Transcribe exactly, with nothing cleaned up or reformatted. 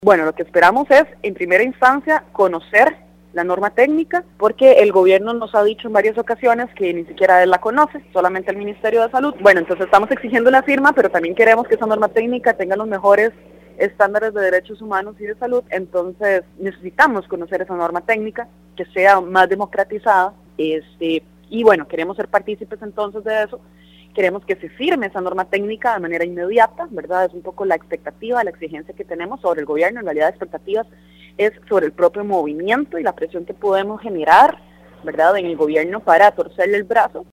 Bueno, lo que esperamos es, en primera instancia, conocer la norma técnica, porque el gobierno nos ha dicho en varias ocasiones que ni siquiera él la conoce, solamente el Ministerio de Salud. Bueno, entonces estamos exigiendo una firma, pero también queremos que esa norma técnica tenga los mejores estándares de derechos humanos y de salud. Entonces necesitamos conocer esa norma técnica, que sea más democratizada, este, y bueno, queremos ser partícipes entonces de eso. Queremos que se firme esa norma técnica de manera inmediata, ¿verdad? Es un poco la expectativa, la exigencia que tenemos sobre el gobierno. En realidad, expectativas es sobre el propio movimiento y la presión que podemos generar, ¿verdad?, en el gobierno para torcerle el brazo.